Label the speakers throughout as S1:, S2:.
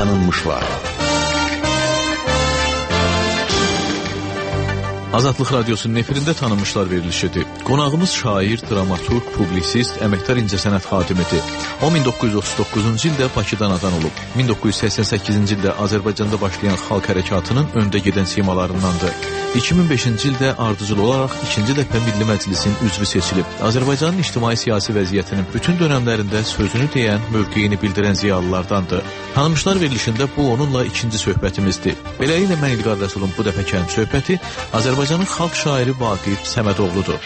S1: Tanınmışlar. Azadlıq Radiosunun efirində Tanınmışlar verilişidir. Qonağımız şair, dramaturg, publisist, əməkdar incəsənət xadimidir. O 1939-cu ildə Bakıdan anadan olub. 1988-ci ildə Azərbaycanda başlayan xalq hərəkatının öndə gedən simalarındandır. 2005-ci ildə ardıcıl olaraq ikinci dəfə Milli Məclisin üzvü seçilib. Azərbaycanın ictimai-siyasi vəziyyətinin bütün dönəmlərində sözünü deyən, mövqeyini bildirən ziyalılardandır. Tanınmışlar verilişində bu onunla ikinci söhbətimizdir. Beləliklə mən İlqar Rəsulun bu dəfə söhbəti Azərbaycanın xalq şairi Vaqif Səmədoğludur.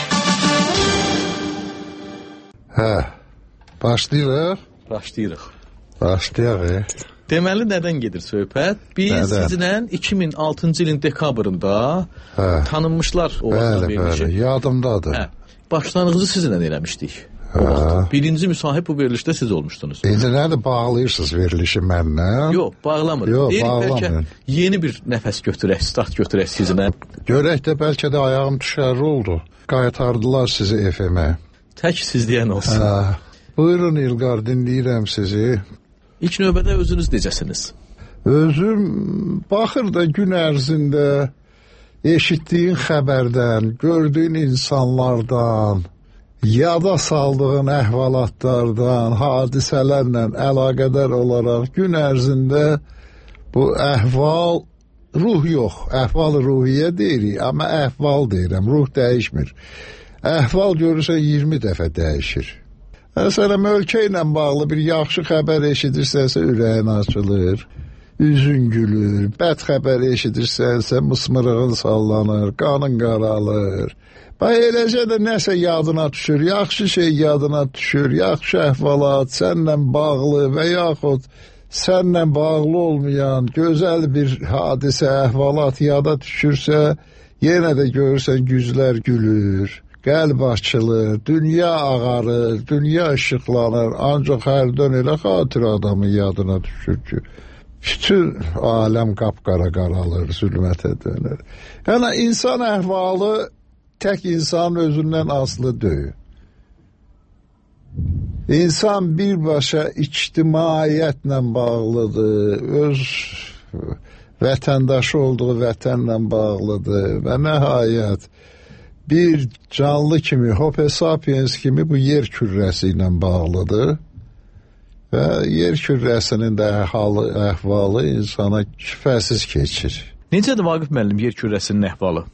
S2: Başlayırıq. Başlayaq.
S1: Deməli, nədən gedir söhbət? Biz sizinlə 2006-cı ilin dekabrında Tanınmışlar o vaxtdan verilişi.
S2: Yadımdadır.
S1: Başlanğıcı sizinlə eləmişdik. Birinci müsahib bu verilişdə siz olmuşdunuz.
S2: İndi nədir, bağlayırsınız verilişi mənlə?
S1: Yox, bağlamır.
S2: Bağlamır.
S1: Yeni bir nəfəs götürək, start götürək sizinlə.
S2: Görək də bəlkə də ayağım düşərli oldu. Qaytardılar sizi FM-ə.
S1: Tək siz deyən olsun.
S2: Buyurun İlqar, dinləyirəm sizi.
S1: İlk növbədə özünüz necəsiniz?
S2: Özüm baxır da gün ərzində eşitdiyin xəbərdən, gördüyün insanlardan, yada saldığın əhvalatlardan, hadisələrlə əlaqədar olaraq gün ərzində bu əhval, ruh yox, əhval-ruhiyyə deyirik, amma əhval deyirəm, ruh dəyişmir. Əhval görürsən 20 dəfə dəyişir. Məsələn, ölkə ilə bağlı bir yaxşı xəbər eşidirsənsə ürəyin açılır, üzün gülür, bəd xəbər eşidirsənsə mısmırığın sallanır, qanın qaralır. Eləcə də nəsə yadına düşür, yaxşı şey yadına düşür, yaxşı əhvalat sənlə bağlı və yaxud sənlə bağlı olmayan gözəl bir hadisə, əhvalat yada düşürsə, yenə də görürsən güzlər gülür, qəlb açılır, dünya ağarır, dünya işıqlanır, ancaq hərdən elə xatir adamın yadına düşür ki, bütün aləm qapqara qaralır, zülmətə dönür. Yəni, insan əhvalı tək insanın özündən asılı deyil. İnsan birbaşa ictimaiyyətlə bağlıdır, öz vətəndaşı olduğu vətənlə bağlıdır və nəhayət bir canlı kimi, Homo sapiens kimi bu yer kürrəsi ilə bağlıdır və yer kürrəsinin də əhvalı insana şübhəsiz keçir.
S1: Necədir Vaqif müəllim yer kürrəsinin əhvalı?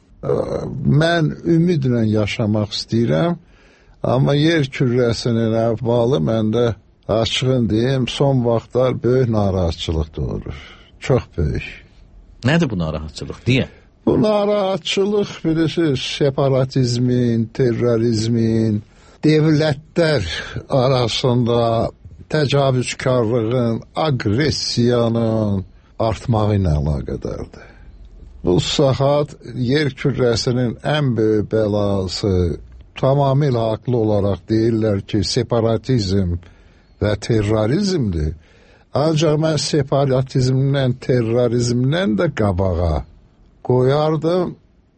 S2: Mən ümidlə yaşamaq istəyirəm, amma yer kürrəsinin əhvalı məndə açığın deyim, son vaxtlar böyük narahatçılıq doğurur. Çox böyük.
S1: Nədir bu narahatçılıq? Niyə?
S2: Bu narahatçılıq, bilirsiniz, separatizmin, terrorizmin, devlətlər arasında təcavüzkarlığın, aqressiyanın artmağı ilə əlaqədardır. Bu saat yer kürrəsinin ən böyük bəlası, tamamilə haqlı olaraq deyirlər ki, separatizm və terrorizmdir. Ancaq mən separatizmdən, terrorizmdən də qabağa qoyardım,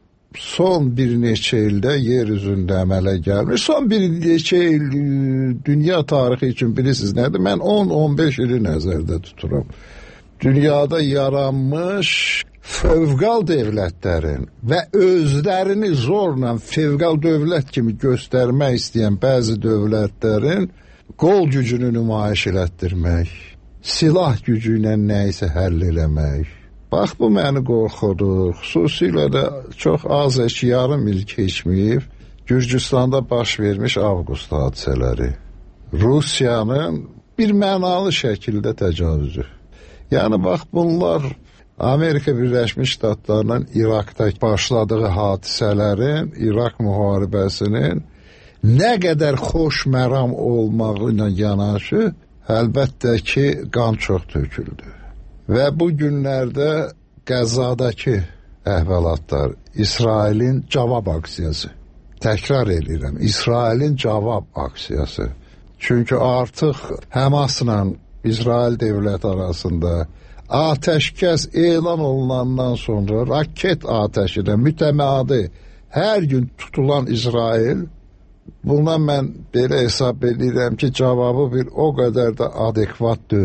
S2: son bir neçə ildə yer üzündə əmələ gəlmiş. Son bir neçə il dünya tarixi üçün bilirsiniz nədir? Mən 10-15 ili nəzərdə tuturam. Dünyada yaranmış fövqal dövlətlərin və özlərini zorla fövqal dövlət kimi göstərmək istəyən bəzi dövlətlərin qol gücünü nümayiş elətdirmək, silah gücü ilə nəyisə həll eləmək. Bax, bu məni qorxudur. Xüsusilə də çox az yarım il keçməyib, Gürcüstanda baş vermiş avqust hadisələri. Rusiyanın bir mənalı şəkildə təcavüzü. Yəni, bax, bunlar Amerika Birləşmiş Ştatlarının İraqda başladığı hadisələrin, İraq müharibəsinin nə qədər xoş məram olmağı ilə yanaşı, əlbəttə ki, qan çox töküldü. Və bu günlərdə Qəzzadakı əhvalatlar, İsrailin cavab aksiyası. Təkrar edirəm, İsrailin cavab aksiyası. Çünki artıq Həmasla İsrail dövlət arasında atəşkəs elan olunandan sonra raket atəşidə mütəmadi hər gün tutulan İsrail, buna mən belə hesab edirəm ki, cavabı bir o qədər də adekvat deyil.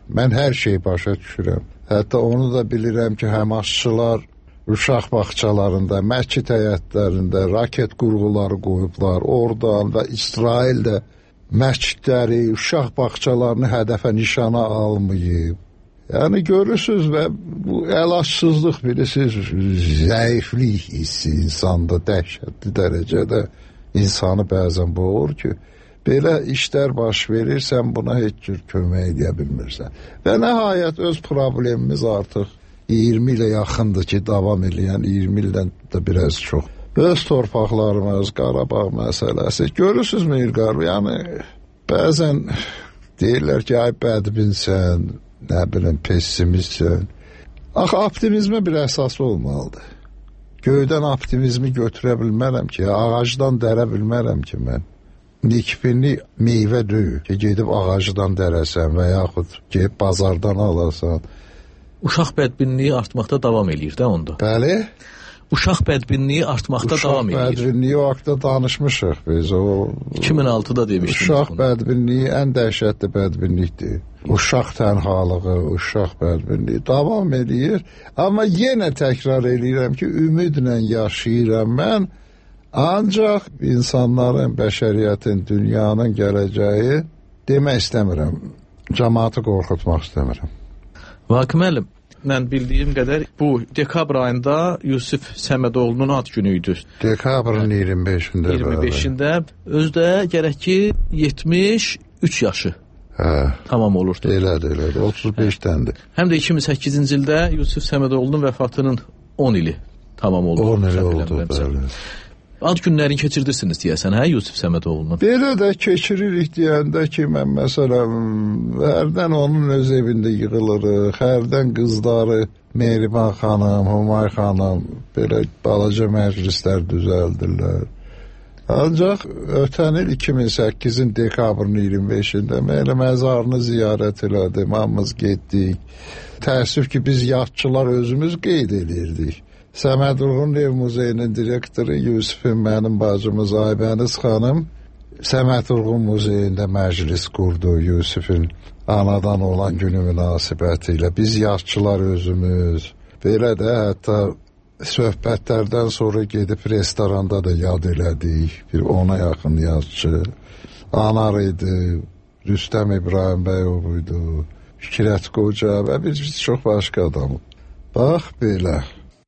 S2: Mən hər şeyi başa düşürəm. Hətta onu da bilirəm ki, həmasçılar uşaq bağçalarında, məscid həyətlərində raket qurğuları qoyublar. Oradan və İsrail də məscidləri, uşaq bağçalarını hədəfə nişana almayıb. Yəni görürsünüz və bu əlacsızlıq, bilirsiniz, zəiflik hissi insanda dəhşətli dərəcədə insanı bəzən boğur ki, belə işlər baş verir, sən buna heç cür kömək edə bilmirsən. Və nəhayət öz problemimiz artıq 20 ilə yaxındır ki, davam edən, 20 ildən də biraz çox. Öz torpaqlarımız, Qarabağ məsələsi. Görürsünüz Mirqar, yəni bəzən deyirlər ki, ay bədbinsən, nə bilim, pessimistsən. Axı optimizmə bir əsas olmalıdır. Göydən optimizmi götürə bilmərəm ki, ağacdan dərə bilmərəm ki, mən. Nikbinli meyvə deyil ki, gedib ağacdan dərəsən və yaxud gedib bazardan alasan.
S1: Uşaq bədbinliyi artmaqda davam eləyir də onda.
S2: Bəli.
S1: Uşaq bədbinliyi artmaqda davam eləyir.
S2: Uşaq bədbinliyi o haqda danışmışıq biz.
S1: 2006-da demişdiniz
S2: uşaq
S1: bunu.
S2: Uşaq bədbinliyi ən dəhşətli bədbinlikdir. Uşaq tənhalığı, uşaq bədbinliyi davam eləyir. Amma yenə təkrar eləyirəm ki, ümidlə yaşayıram mən. Ancaq insanların, bəşəriyyətin, dünyanın gələcəyi demək istəmirəm. Cəmaatı qorxutmaq istəmirəm.
S1: Vaqif müəllim, mən bildiyim qədər bu dekabr ayında Yusif Səmədoğlunun ad günü idi.
S2: Dekabrın 25-də.
S1: 25-də özdə gərək ki 73 yaşı.
S2: Hə.
S1: Tamam olurdu.
S2: Elədir. 35-dəndir.
S1: Həm də 2008-ci ildə Yusif Səmədoğlunun vəfatının 10 ili tamam oldu.
S2: 10 ili oldu, bəli.
S1: Ad günlərini keçirdirsiniz deyəsən, hə Yusif Səmədoğlunun?
S2: Belə də keçiririk deyəndə ki, mən məsələn, hərdən onun öz evində yığılırıq, hərdən qızları Mehriban xanım, Humay xanım, belə balaca məclislər düzəldirlər. Ancaq ötən il 2008-in dekabrın 25-də elə məzarını ziyarət elədim, hamımız getdik. Təəssüf ki, biz yadçılar özümüz qeyd edirdik. Səmədoğlunun ev muzeyinin direktoru Yusifin mənim bacımız Aybəniz xanım Səmədoğlun muzeyində məclis qurdu Yusifin anadan olan günü münasibəti ilə. Biz yaşçılar özümüz belə də hətta söhbətlərdən sonra gedib restoranda da yad elədik. Bir 10-a yaxın yazıcı. Anar idi, Rüstəm İbrahim Bəyov idi, Fikrət Qoca və biz çox başqa adamıq. Bax belə.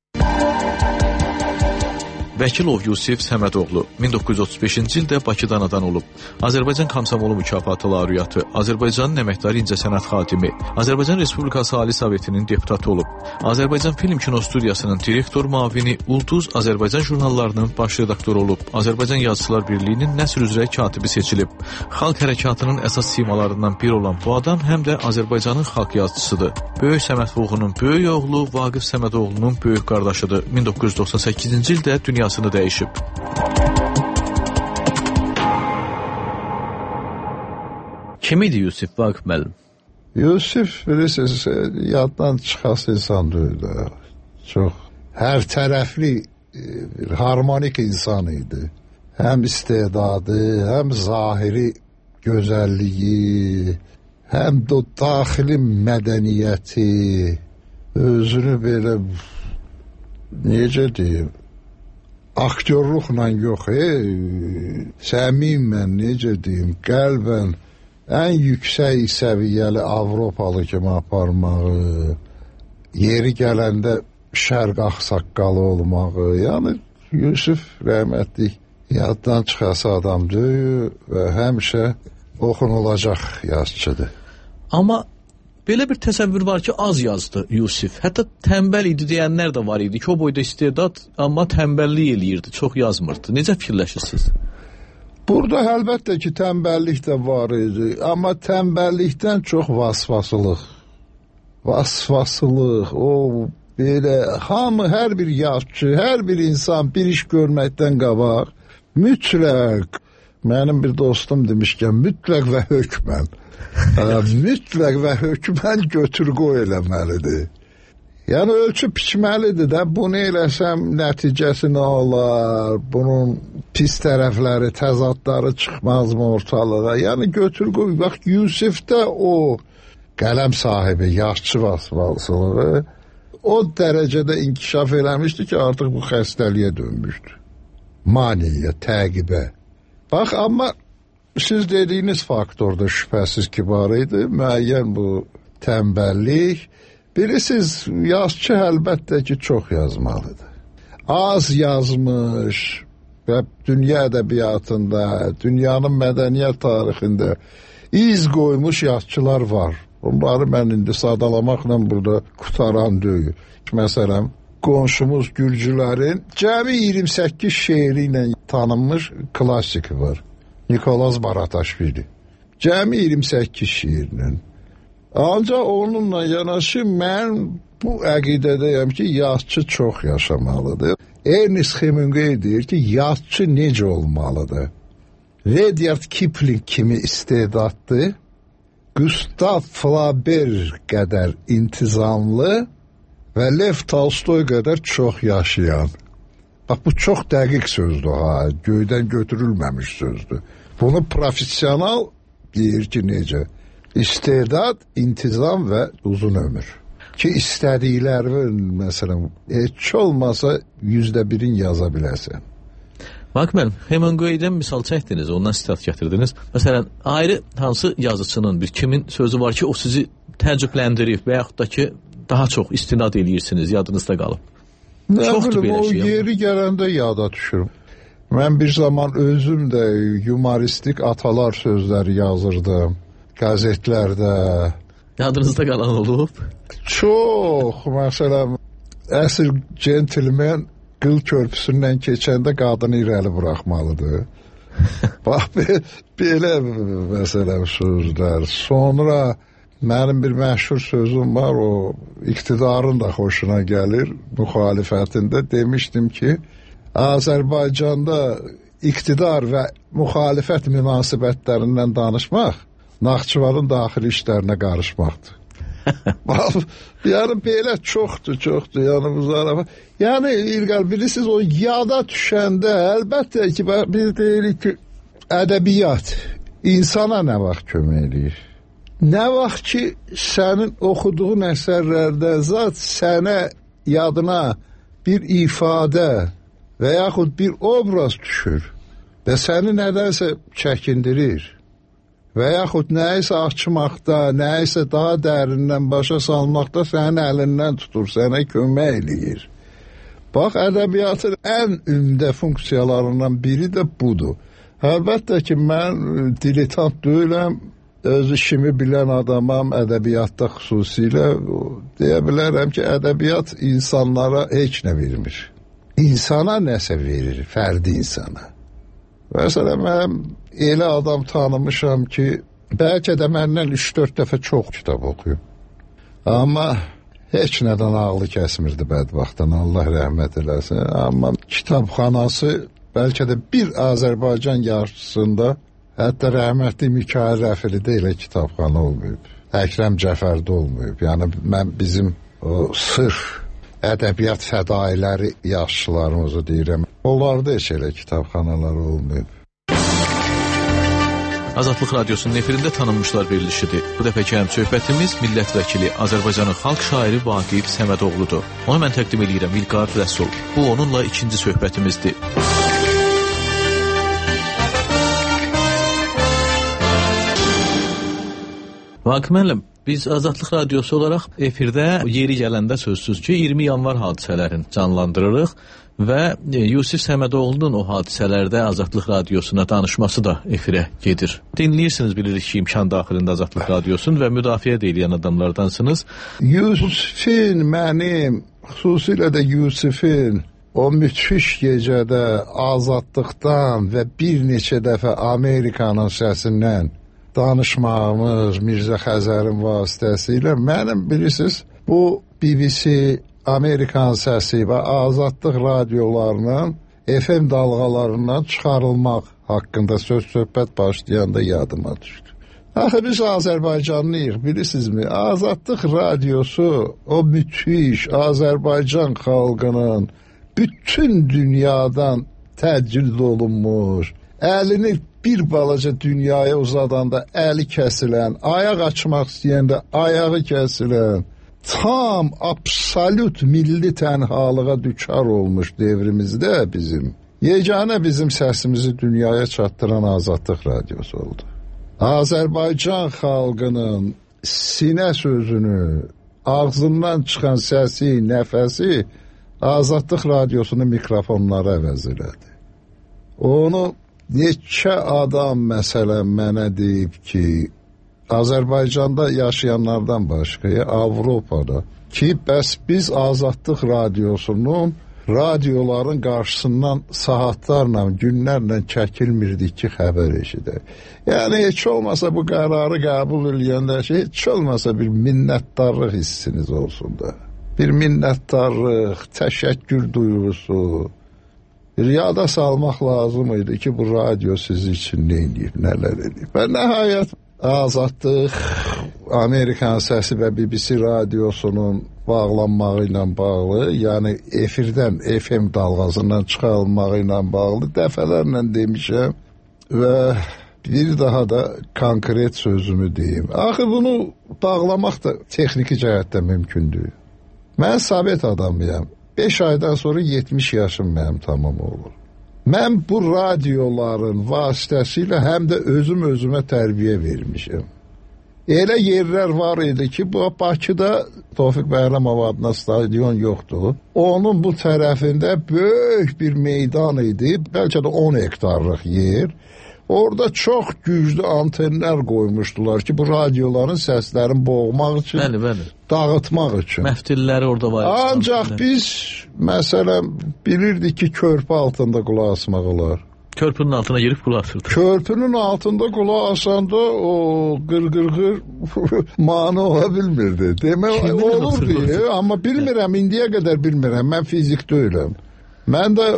S1: Vəkilov Yusif Səmədoğlu 1935-ci ildə Bakıda anadan olub. Azərbaycan Komsomolu mükafatı laureatı, Azərbaycanın əməkdar incəsənət xadimi, Azərbaycan Respublikası Ali Sovetinin deputatı olub. Azərbaycan Film Kino Studiyasının direktor müavini, Ulduz Azərbaycan jurnallarının baş redaktoru olub. Azərbaycan Yazıçılar Birliyinin nəsr üzrə katibi seçilib. Xalq hərəkatının əsas simalarından biri olan bu adam həm də Azərbaycanın xalq yazıçısıdır. Böyük Səməd Vurğunun böyük oğlu Vaqif Səmədoğlunun böyük qardaşıdır. 1998-ci ildə dünyasını dəyişib. Kim idi Yusif Vaqif müəllim?
S2: Yusif bilirsiniz, yaddan çıxası insan deyil. Çox hər tərəfli, harmonik insan idi. Həm istedadı, həm zahiri gözəlliyi, həm də daxili mədəniyyəti, özünü belə, necə deyim, aktyorluqla yox, səmimən, necə deyim, qəlbən ən yüksək səviyyəli Avropalı kimi aparmağı, yeri gələndə şərq ağsaqqalı olmağı, yəni Yusuf rəhmətlik yaddan çıxası adam deyil və həmişə oxunulacaq yazıçıdır.
S1: Amma belə bir təsəvvür var ki, az yazdı Yusif. Hətta tənbəl idi deyənlər də var idi ki, o boyda istedad, amma tənbəllik eləyirdi, çox yazmırdı. Necə fikirləşirsiniz?
S2: Burada əlbəttə ki, tənbəllik də var idi, amma tənbəllikdən çox vasvasılıq. Vasvasılıq, o belə hamı, hər bir yazıçı, hər bir insan bir iş görməkdən qabaq, mütləq, mənim bir dostum demişkən, mütləq və hökmən, mütləq və hökmən götür-qoy eləməlidir. Yəni ölçüb biçməlidir də, bunu eləsəm nəticəsi nə olar, bunun pis tərəfləri, təzadları çıxmazmı ortalığa? Yəni götür-qoy, bax Yusifdə o qələm sahibi, yazıçı vasfasılığı o dərəcədə inkişaf eləmişdi ki, artıq bu xəstəliyə dönmüşdü. Maniyə, təqibə. Bax, amma siz dediyiniz faktorda şübhəsiz ki, var idi. Müəyyən bu tənbəllik. Bilirsiniz, yazıçı əlbəttə ki, çox yazmalıdır. Az yazmış və dünya ədəbiyyatında, dünyanın mədəniyyət tarixində iz qoymuş yazıçılar var. Onları mən indi sadalamaqla burada qutaran deyil. Məsələn, qonşumuz gürcülərin cəmi 28 şeiri ilə tanınmış klassiki var. Nikolas Barataşvili. Cəmi 28 şeirlə. Ancaq onunla yanaşı mən bu əqidədəyəm ki, yazıçı çox yaşamalıdır. Ernest Hemingway deyir ki, yazıçı necə olmalıdır? Rudyard Kipling kimi istedadlı, Gustav Flaubert qədər intizamlı və Lev Tolstoy qədər çox yaşayan. Bax, bu çox dəqiq sözdür, göydən götürülməmiş sözdür. Bunu profesional deyir ki, necə? İstedad, intizam və uzun ömür. Ki, istədiklərin, məsələn, heç olmasa %1'in yaza biləsən.
S1: Bax, mən Hemingway'dən misal çəkdiniz, ondan sitat gətirdiniz. Məsələn, ayrı hansı yazıçının, bir kimin sözü var ki, o sizi təəccübləndirib və yaxud da ki, daha çox istinad eləyirsiniz, yadınızda qalıb.
S2: Nə bilim, o yeri gələndə yada düşürüm. Mən bir zaman özüm də humoristik atalar sözləri yazırdım, qəzetlərdə.
S1: Yadınızda qalan olub?
S2: Çox, məsələn, əsl centilmen Qıl körpüsündən keçəndə qadını irəli buraxmalıdır. Bax, belə məsələn sözlər. Sonra mənim bir məşhur sözüm var, o iktidarın da xoşuna gəlir, müxalifətində. Demişdim ki, Azərbaycanda iqtidar və müxalifət münasibətlərindən danışmaq Naxçıvanın daxili işlərinə qarışmaqdır. Yəni belə çoxdur. Yəni bu zarafat. Yəni İlqar, bilirsiniz, o yada düşəndə əlbəttə ki, biz deyirik ki, ədəbiyyat insana nə vaxt kömək edir? Nə vaxt ki, sənin oxuduğun əsərlərdə zat sənə yadına bir ifadə və yaxud bir obraz düşür və səni nədənsə çəkindirir və yaxud nəyisə açmaqda, nəyisə daha dərindən başa salmaqda sənin əlindən tutur, sənə kömək eləyir. Bax, ədəbiyyatın ən ümdə funksiyalarından biri də budur. Əlbəttə ki, mən diletant deyiləm, öz işimi bilən adamam, ədəbiyyatda xüsusilə deyə bilərəm ki, ədəbiyyat insanlara heç nə vermir. İnsana nəsə verir, fərdi insana. Məsələn, mən elə adam tanımışam ki, bəlkə də məndən 3-4 dəfə çox kitab oxuyub. Amma heç nədən ağlı kəsmirdi bədbaxtdan, Allah rəhmət eləsin. Amma kitabxanası bəlkə də bir Azərbaycan yazıçısında, hətta rəhmətli Mikail Rəfilidə elə kitabxana olmayıb. Əkrəm Cəfərdə olmayıb. Yəni, mən bizim o sırf ədəbiyyat fədailəri yazıçılarımızı deyirəm. Onlarda heç elə kitabxanalar olmayıb.
S1: Azadlıq Radiosunun efirində tanınmışlar verilişidir. Bu dəfəki həmsöhbətimiz millət vəkili, Azərbaycanın xalq şairi Vaqif Səmədoğludur. Onu mən təqdim edirəm İlqar Rəsul. Bu onunla ikinci söhbətimizdir. Vaqif müəllim, biz Azadlıq Radiosu olaraq efirdə yeri gələndə sözsüz ki, 20 yanvar hadisələrini canlandırırıq və Yusif Səmədoğlu'nun o hadisələrdə Azadlıq Radiosuna danışması da efirə gedir. Dinləyirsiniz, bilirik ki, imkan daxilində Azadlıq Radiosun və müdafiə edilən adamlardansınız.
S2: Yusifin, mənim, xüsusilə də Yusifin o müthiş gecədə azadlıqdan və bir neçə dəfə Amerikanın səsindən danışmağımız Mirzə Xəzərin vasitəsilə mənim, bilirsiniz, bu BBC, Amerikan səsi və azadlıq radiolarının FM dalğalarından çıxarılmaq haqqında söhbət başlayanda yadıma düşdü. Axı biz Azərbaycanlıyıq, bilirsinizmi? Azadlıq radiosu o müthiş Azərbaycan xalqının bütün dünyadan təcrid olunmuş, əlini bir balaca dünyaya uzadanda əli kəsilən, ayaq açmaq istəyəndə ayağı kəsilən, tam absolut milli tənhalığa düçar olmuş devrimizdə yeganə bizim səsimizi dünyaya çatdıran Azadlıq Radiosu oldu. Azərbaycan xalqının sinə sözünü, ağzından çıxan səsi, nəfəsi Azadlıq Radiosunun mikrofonları əvəz elədi. Onu neçə adam məsələn mənə deyib ki, Azərbaycanda yaşayanlardan başqa, Avropada ki, bəs biz Azadlıq Radiosunun radioların qarşısından saatlarla, günlərlə çəkilmirdik ki, xəbər eşidək. Yəni, heç olmasa bu qərarı qəbul edəndə heç olmasa bir minnətdarlıq hissiniz olsun da. Bir minnətdarlıq, təşəkkür duyğusu, bir yada salmaq lazım idi ki, bu radio sizi için nə edib, nələr edib. Və nəhayət Azadlıq, Amerikan Səsi və BBC radiosunun bağlanmağı ilə bağlı, yəni efirdən, FM dalğasından çıxarılmağı ilə bağlı dəfələrlə demişəm və bir daha da konkret sözümü deyim. Axı bunu bağlamaq da texniki cəhətdə mümkündür. Mən Sovet adamıyam. 5 aydan sonra 70 yaşım mənim tamam olur. Mən bu radioların vasitəsilə həm də özümə tərbiyə vermişim. Elə yerlər var idi ki, bu Bakıda Tofiq Bəhramov adına stadion yoxdur. Onun bu tərəfində böyük bir meydan idi, bəlkə də 10 hektarlıq yer. Orada çox güclü antenlər qoymuşdular ki, bu radioların səslərini boğmaq üçün, bəli. Dağıtmaq üçün.
S1: Məftilləri orada var.
S2: Ancaq biz, məsələn, bilirdik ki, körpü altında qulaq asmaq olar.
S1: Körpünün altına girib qulaq asırdı.
S2: Körpünün altında qulaq asanda o qır mane ola bilmirdi. Demək olur deyə, amma bilmirəm, indiyə qədər bilmirəm, mən fizik deyiləm. Mən də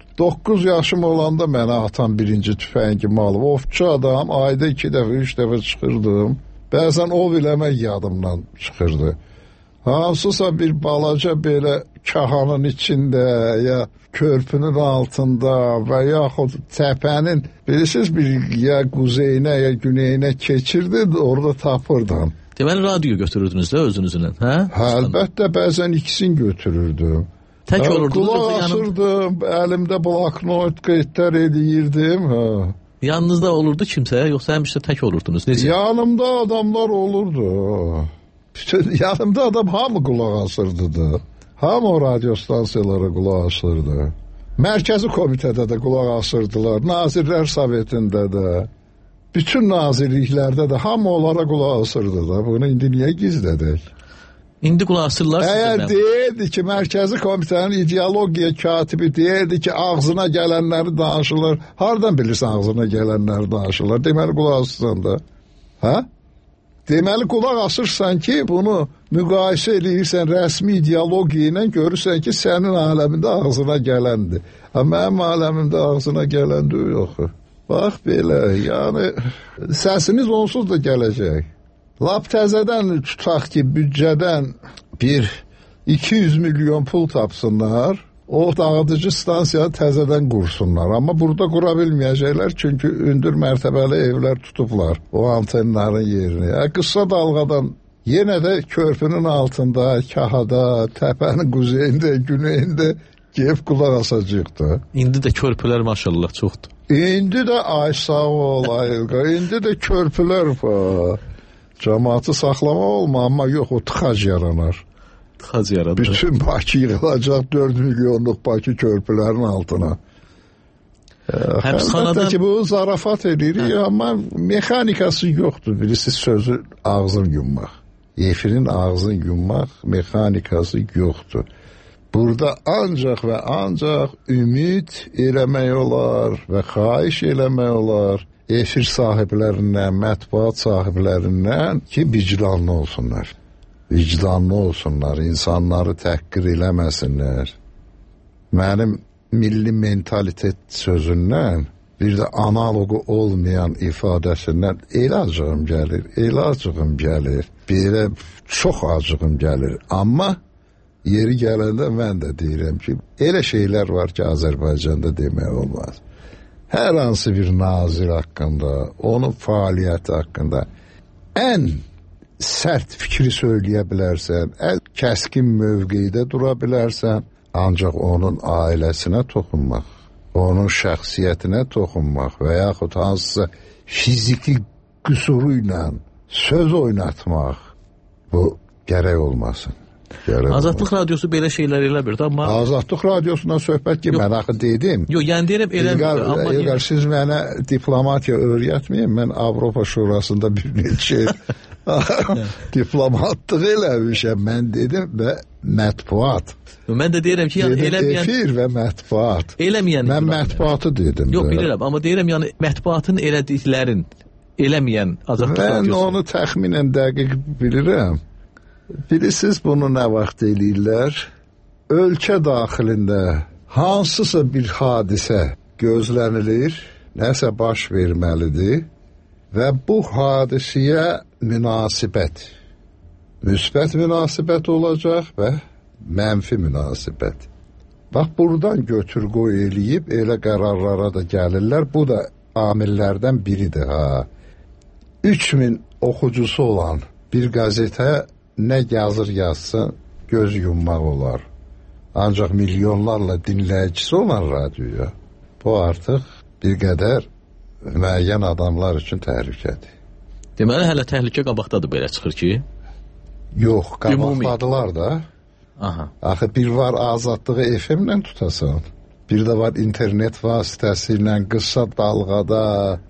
S2: 9 yaşım olanda mənə atan birinci tüfəngimi alıb. Ovçu adam, ayda 2 dəfə, 3 dəfə çıxırdım. Bəzən ov eləmək yadımdan çıxırdı. Hansısa bir balaca belə kahanın içində, ya körpünün altında və yaxud təpənin, bilirsiniz, bir ya quzeyinə, ya güneyinə keçirdi, orada tapırdım.
S1: Deməli, radio götürürdünüz də özünüzlə, hə?
S2: Əlbəttə, bəzən ikisini götürürdüm.
S1: Tək olurdunuz?
S2: Qulaq asırdım, əlimdə bloknot qeydlər edirdim.
S1: Yanınızda olurdu kimsə, yoxsa həmişə tək olurdunuz? Necə?
S2: Yanımda adamlar olurdu. Yanımda adam hamı qulaq asırdı da. Hamı o radio stansiyalara qulaq asırdı. Mərkəzi komitədə də qulaq asırdılar. Nazirlər Sovetində də. Bütün nazirliklərdə də hamı onlara qulaq asırdı da. Bunu indi niyə gizlədək?
S1: İndi qulaq asırlar.
S2: Əgər deyirdi ki, Mərkəzi Komitənin ideologiya katibi deyirdi ki, ağzına gələnləri danışırlar. Hardan bilirsən ağzına gələnləri danışırlar? Deməli, qulaq asırsan da. Hə? Deməli, qulaq asırsan ki, bunu müqayisə edirsən rəsmi ideologiya ilə, görürsən ki, sənin aləmində ağzına gələndir. Mənim aləmimdə ağzına gələndir yox. Bax belə, yəni səsiniz onsuz da gələcək. Lap təzədən tutaq ki, büdcədən bir 200 milyon pul tapsınlar, o dağıdıcı stansiyanı təzədən qursunlar. Amma burada qura bilməyəcəklər, çünki ündür mərtəbəli evlər tutublar o antenlərin yerini. Qısa dalğadan yenə də körpünün altında, kahada, təpənin quzeyində, güneyində gəlib qulaq asacaq da.
S1: İndi də körpülər maşallah çoxdur.
S2: İndi də ay sağ ol, ayılqa, indi də körpülər var. Cəmaatı saxlama olma, amma yox, o tıxac yaranar.
S1: Tıxac yaranar.
S2: Bütün Bakı yığılacaq 4 milyonluq Bakı körpülərin altına. Əlbəttə ki, bu zarafat edirik, amma mexanikası yoxdur. Birisi sözü ağzını yummaq. Efirin ağzını yummaq mexanikası yoxdur. Burada ancaq və ancaq ümid eləmək olar və xahiş eləmək olar. Efir sahiblərindən, mətbuat sahiblərindən ki, vicdanlı olsunlar. Vicdanlı olsunlar, insanları təhqir eləməsinlər. Mənim milli mentalitet sözündən, bir də analogu olmayan ifadəsindən elə acığım gəlir. Belə çox acığım gəlir. Amma yeri gələndə mən də deyirəm ki, elə şeylər var ki, Azərbaycanda demək olmaz. hər hansı bir nazir haqqında, onun fəaliyyəti haqqında ən sərt fikri söyləyə bilərsən, ən kəskin mövqedə dura bilərsən, ancaq onun ailəsinə toxunmaq, onun şəxsiyyətinə toxunmaq və yaxud hansısa fiziki qüsuru ilə söz oynatmaq, bu gərək olmasın.
S1: Azadlıq radiosu belə şeylər elə bir, amma...
S2: Azadlıq radiosundan söhbət ki, mən axı dedim.
S1: Yox, yəni deyirəm eləmir.
S2: İlqar, siz mənə diplomatiya öyrətməyin, mən Avropa Şurasında bir neçə diplomatlıq eləmişəm, mən dedim və mətbuat.
S1: Mən də deyirəm ki, yəni eləməyən...
S2: Efir və mətbuat.
S1: Eləməyən...
S2: Mən mətbuatı dedim.
S1: Yox, bilirəm, amma deyirəm, yəni mətbuatın elədiklərin eləməyən Azadlıq radiosu.
S2: Mən onu təxminən dəqiq bilirəm. Bilirsiniz bunu nə vaxt eləyirlər? Ölkə daxilində hansısa bir hadisə gözlənilir, nəsə baş verməlidir və bu hadisəyə münasibət, müsbət münasibət olacaq və mənfi münasibət. Bax, buradan götür-qoy eləyib elə qərarlara da gəlirlər. Bu da amillərdən biridir. 3000 oxucusu olan bir qəzetə nə yazsın, göz yummaq olar. Ancaq milyonlarla dinləyicisi olan radioya bu artıq bir qədər müəyyən adamlar üçün təhlükədir.
S1: Deməli, hələ təhlükə qabaqdadır, belə çıxır ki?
S2: Yox, qabaqdadılar da.
S1: Aha.
S2: Axı bir var azadlığı FM-lə tutasan, bir də var internet vasitəsilə qısa dalğada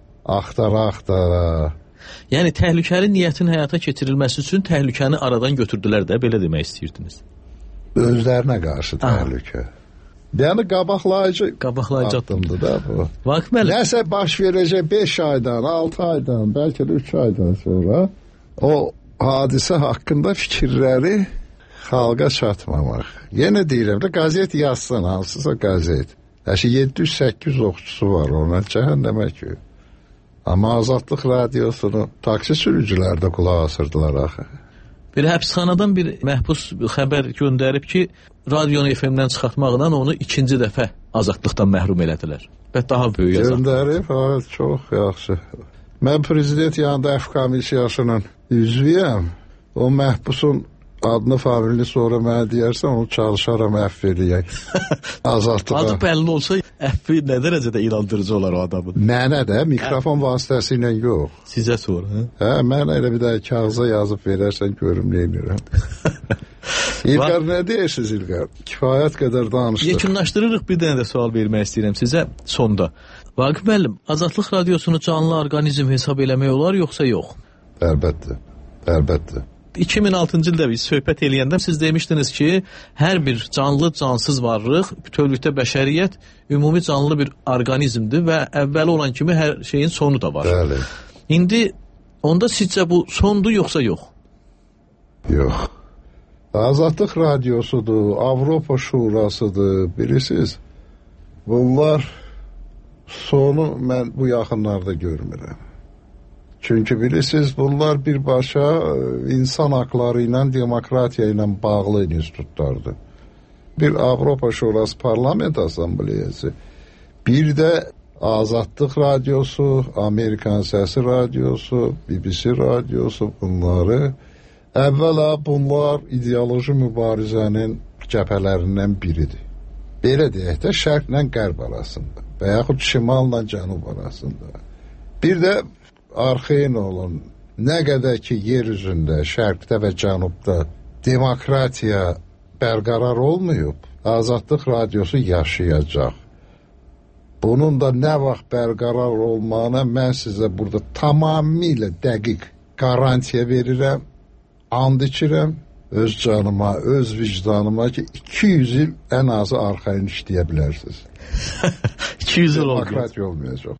S2: axtara.
S1: Yəni təhlükəli niyyətin həyata keçirilməsi üçün təhlükəni aradan götürdülər də, belə demək istəyirdiniz.
S2: Özlərinə qarşı təhlükə. Yəni qabaqlayıcı addımdır da bu. Nəsə baş verəcək 5 aydan, 6 aydan, bəlkə də 3 aydan sonra o hadisə haqqında fikirləri xalqa çatmamaq. Yenə deyirəm də, qəzet yazsın, hansısa qəzet. 700-800 oxucusu var ona, cəhənnəmə ki. Amma Azadlıq radiosunu taksi sürücülər də qulaq asırdılar axı.
S1: Bir həbsxanadan bir məhbus xəbər göndərib ki, radionu FM-dən çıxartmaqla onu ikinci dəfə azadlıqdan məhrum elədilər. Və daha böyük azadlıq.
S2: Göndərib, çox yaxşı. Mən prezident yanında Əf komissiyasının üzvüyəm. O məhbusun adını, familini sonra mənə deyərsən, onu çalışaram əff eləyək. Azadlığa.
S1: Adı bəlli olsa, əffi nə dərəcədə inandırıcı olar o adamın?
S2: Mənə də mikrofon vasitəsi ilə yox.
S1: Sizə sonra, hə?
S2: Mən elə bir də kağıza yazıb verərsən, görüm neymirəm. İlqar, nə deyirsiniz İlqar? Kifayət qədər danışdıq.
S1: Yekunlaşdırırıq, bir dənə də sual vermək istəyirəm sizə sonda. Vaqif müəllim, Azadlıq radiosunu canlı orqanizm hesab eləmək olar, yoxsa yox? Əlbəttə. 2006-cı ildə biz söhbət eləyəndə siz demişdiniz ki, hər bir canlı, cansız varlıq, bütövlükdə bəşəriyyət ümumi canlı bir orqanizmdir və əvvəli olan kimi hər şeyin sonu da var.
S2: Bəli.
S1: İndi onda sizcə bu sondur, yoxsa yox?
S2: Yox. Azadlıq radiosudur, Avropa Şurasıdır, bilirsiniz. Bunlar sonu mən bu yaxınlarda görmürəm. Çünki bilirsiniz, bunlar birbaşa insan haqları ilə, demokratiya ilə bağlı institutlardır. Bir Avropa Şurası Parlament Asambleyası, bir də Azadlıq radiosu, Amerikan Səsi radiosu, BBC radiosu, bunları əvvəla bunlar ideoloji mübarizənin cəbhələrindən biridir. Belə deyək də, şərqlə qərb arasında və yaxud şimalla cənub arasında. Bir də arxeyin olun, nə qədər ki yer üzündə, şərqdə və cənubda demokratiya bərqərar olmayıb, Azadlıq radiosu yaşayacaq. Bunun da nə vaxt bərqərar olmağına mən sizə burada tamamilə dəqiq garantiya verirəm, and içirəm öz canıma, öz vicdanıma ki 200 il ən azı arxayın işləyə bilərsiniz.
S1: 200 il olmayacaq.
S2: Demokratiya olmayacaq.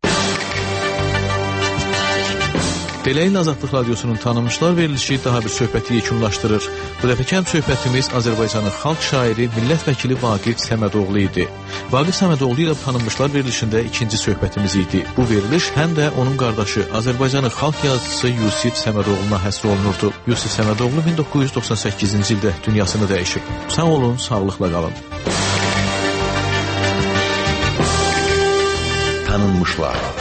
S1: Beləliklə Azadlıq radiosunun tanınmışlar verilişi daha bir söhbəti yekunlaşdırır. Bu dəfəki həm söhbətimiz Azərbaycanın xalq şairi, millət vəkili Vaqif Səmədoğlu idi. Vaqif Səmədoğlu ilə tanınmışlar verilişində ikinci söhbətimiz idi. Bu veriliş həm də onun qardaşı Azərbaycanın xalq yazıcısı Yusif Səmədoğluna həsr olunurdu. Yusif Səmədoğlu 1998-ci ildə dünyasını dəyişib. Sağ olun, sağlıqla qalın.
S3: tanınmışlar.